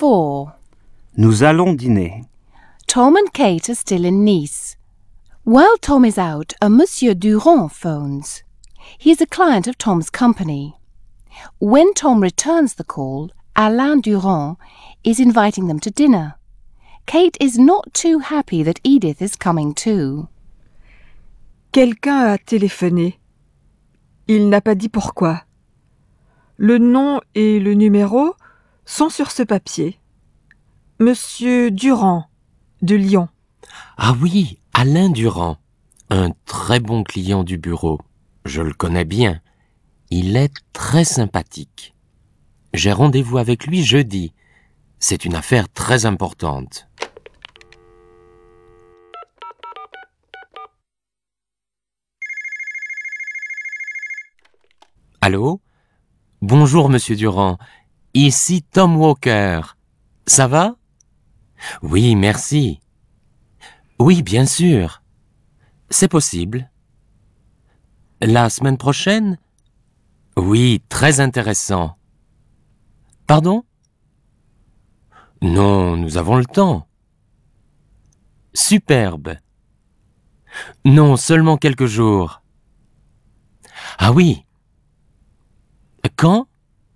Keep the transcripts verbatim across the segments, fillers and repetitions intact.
four. Nous allons dîner. Tom and Kate are still in Nice. While Tom is out, a Monsieur Durand phones. He is a client of Tom's company. When Tom returns the call, Alain Durand is inviting them to dinner. Kate is not too happy that Edith is coming too. Quelqu'un a téléphoné. Il n'a pas dit pourquoi. Le nom et le numéro sont sur ce papier. Monsieur Durand, de Lyon. Ah oui, Alain Durand, un très bon client du bureau. Je le connais bien. Il est très sympathique. J'ai rendez-vous avec lui jeudi. C'est une affaire très importante. Allô? Bonjour, Monsieur Durand. Ici Tom Walker. Ça va? Oui, merci. Oui, bien sûr. C'est possible. La semaine prochaine? Oui, très intéressant. Pardon? Non, nous avons le temps. Superbe. Non, seulement quelques jours. Ah oui. Quand?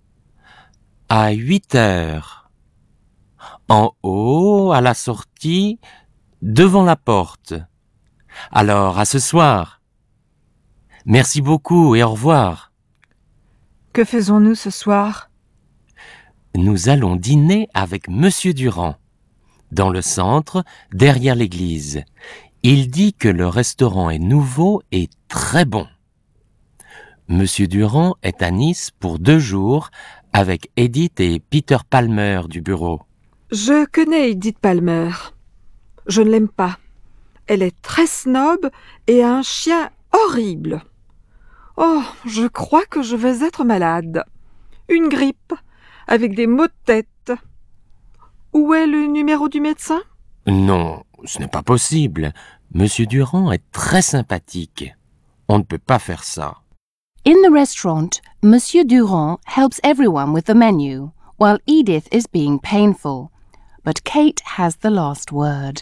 À huit heures. En haut, à la sortie, devant la porte. Alors, à ce soir. Merci beaucoup et au revoir. Que faisons-nous ce soir? Nous allons dîner avec Monsieur Durand, dans le centre, derrière l'église. Il dit que le restaurant est nouveau et très bon. Monsieur Durand est à Nice pour deux jours avec Edith et Peter Palmer du bureau. Je connais Edith Palmer. Je ne l'aime pas. Elle est très snob et a un chien horrible. Oh, je crois que je vais être malade. Une grippe, avec des maux de tête. Où est le numéro du médecin? Non, ce n'est pas possible. Monsieur Durand est très sympathique. On ne peut pas faire ça. In the restaurant, Monsieur Durand helps everyone with the menu, while Edith is being painful. But Kate has the last word.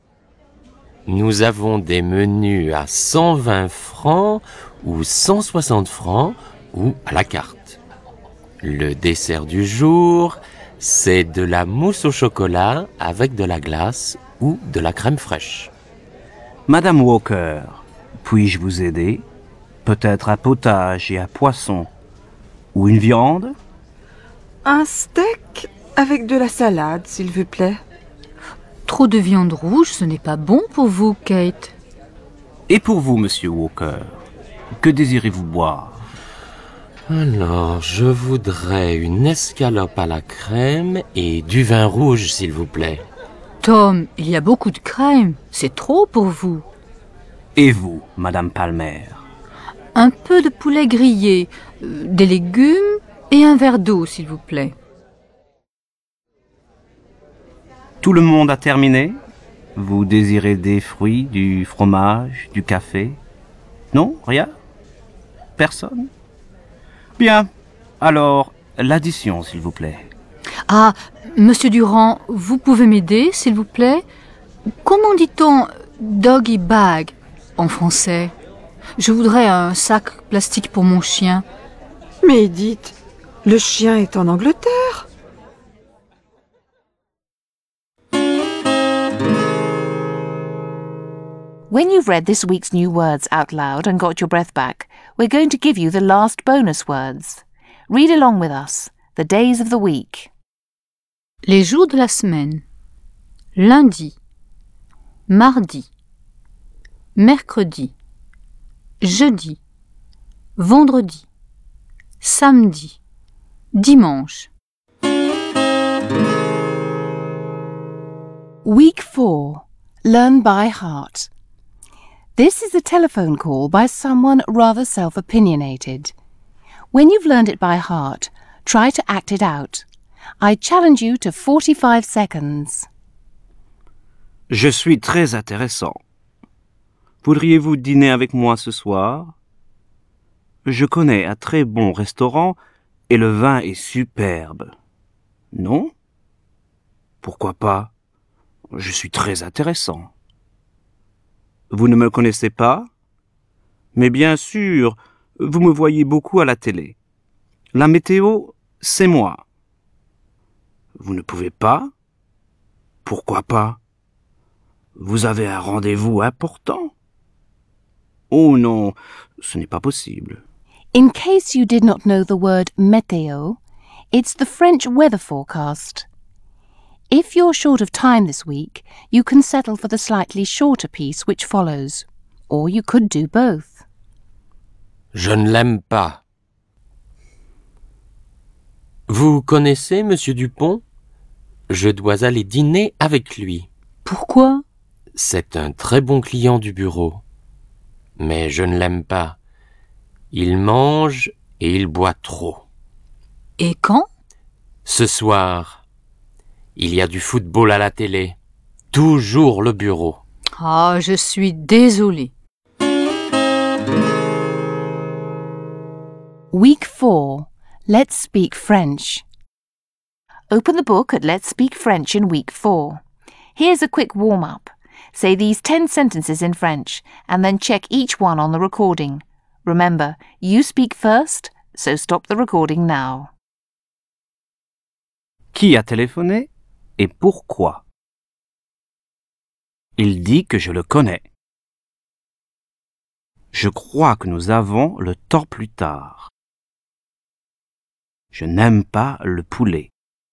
Nous avons des menus à cent vingt francs ou cent soixante francs ou à la carte. Le dessert du jour, c'est de la mousse au chocolat avec de la glace ou de la crème fraîche. Madame Walker, puis-je vous aider? Peut-être un potage et un poisson. Ou une viande? Un steak avec de la salade, s'il vous plaît. Trop de viande rouge, ce n'est pas bon pour vous, Kate. Et pour vous, Monsieur Walker, que désirez-vous boire? Alors, je voudrais une escalope à la crème et du vin rouge, s'il vous plaît. Tom, il y a beaucoup de crème. C'est trop pour vous. Et vous, Madame Palmer? Un peu de poulet grillé, euh, des légumes et un verre d'eau, s'il vous plaît. Tout le monde a terminé? Vous désirez des fruits, du fromage, du café? Non, rien? Personne? Bien. Alors, l'addition, s'il vous plaît. Ah, Monsieur Durand, vous pouvez m'aider, s'il vous plaît? Comment dit-on doggy bag en français? Je voudrais un sac plastique pour mon chien. Mais Edith, le chien est en Angleterre. When you've read this week's new words out loud and got your breath back, we're going to give you the last bonus words. Read along with us, the days of the week. Les jours de la semaine. Lundi, mardi, mercredi, jeudi, vendredi, samedi, dimanche. Week four. Learn by heart. This is a telephone call by someone rather self-opinionated. When you've learned it by heart, try to act it out. I challenge you to forty-five seconds. Je suis très intéressant. Voudriez-vous dîner avec moi ce soir? Je connais un très bon restaurant et le vin est superbe. Non? Pourquoi pas? Je suis très intéressant. Vous ne me connaissez pas? Mais bien sûr, vous me voyez beaucoup à la télé. La météo, c'est moi. Vous ne pouvez pas? Pourquoi pas? Vous avez un rendez-vous important? Oh non, ce n'est pas possible. In case you did not know the word météo, it's the French weather forecast. If you're short of time this week, you can settle for the slightly shorter piece which follows. Or you could do both. Je ne l'aime pas. Vous connaissez Monsieur Dupont? Je dois aller dîner avec lui. Pourquoi? C'est un très bon client du bureau. Mais je ne l'aime pas. Il mange et il boit trop. Et quand? Ce soir, il y a du football à la télé. Toujours le bureau. Ah, je suis désolée. Week four. Let's speak French. Open the book at Let's Speak French in Week four. Here's a quick warm-up. Say these ten sentences in French and then check each one on the recording. Remember, you speak first, so stop the recording now. Qui a téléphoné et pourquoi? Il dit que je le connais. Je crois que nous avons le temps plus tard. Je n'aime pas le poulet.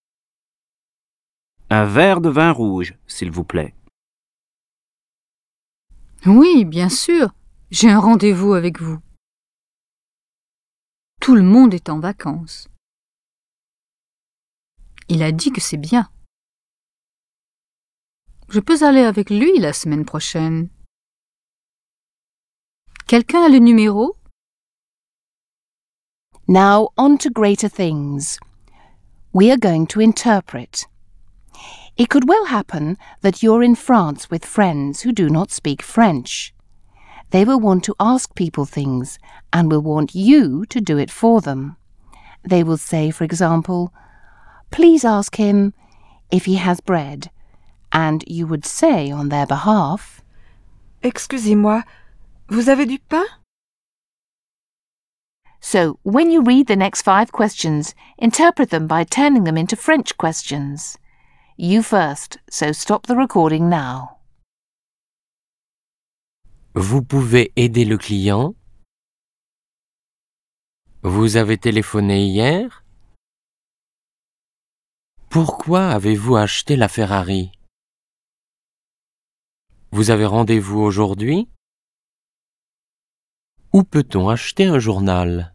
Un verre de vin rouge, s'il vous plaît. Oui, bien sûr. J'ai un rendez-vous avec vous. Tout le monde est en vacances. Il a dit que c'est bien. Je peux aller avec lui la semaine prochaine. Quelqu'un a le numéro? Now on to greater things. We are going to interpret. It could well happen that you're in France with friends who do not speak French. They will want to ask people things and will want you to do it for them. They will say, for example, "Please ask him if he has bread," and you would say on their behalf, Excusez-moi, vous avez du pain? So, when you read the next five questions, interpret them by turning them into French questions. You first, so stop the recording now. Vous pouvez aider le client? Vous avez téléphoné hier? Pourquoi avez-vous acheté la Ferrari? Vous avez rendez-vous aujourd'hui? Où peut-on acheter un journal?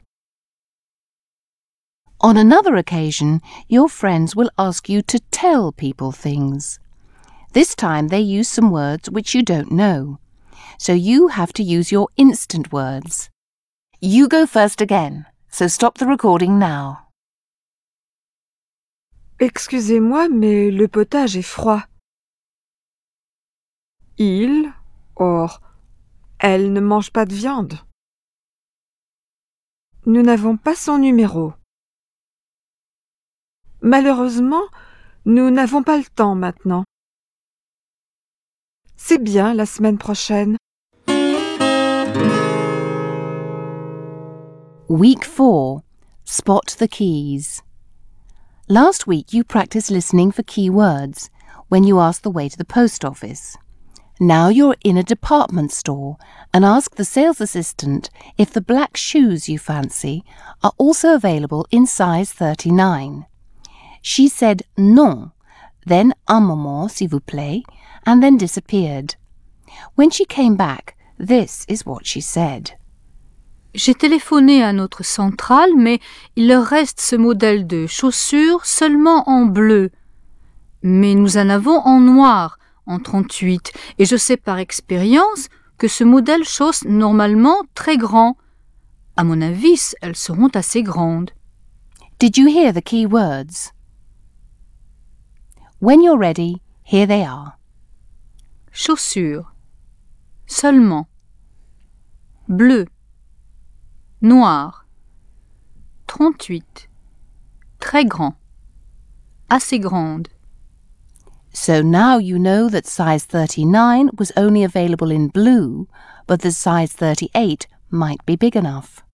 On another occasion, your friends will ask you to tell people things. This time they use some words which you don't know. So you have to use your instant words. You go first again, so stop the recording now. Excusez-moi, mais le potage est froid. Il, or, elle ne mange pas de viande. Nous n'avons pas son numéro. Malheureusement, nous n'avons pas le temps maintenant. C'est bien la semaine prochaine. Week four. Spot the keys. Last week you practiced listening for key words when you asked the way to the post office. Now you're in a department store and ask the sales assistant if the black shoes you fancy are also available in size thirty-nine. She said non, then un moment, s'il vous plaît, and then disappeared. When she came back, this is what she said. J'ai téléphoné à notre centrale, mais il leur reste ce modèle de chaussures seulement en bleu. Mais nous en avons en noir, en trente-huit, et je sais par expérience que ce modèle chausse normalement très grand. À mon avis, elles seront assez grandes. Did you hear the key words? When you're ready, here they are. Chaussures. Seulement. Bleu. Noir. trente-huit. Très grand. Assez grande. So now you know that size thirty-nine was only available in blue, but that size thirty-eight might be big enough.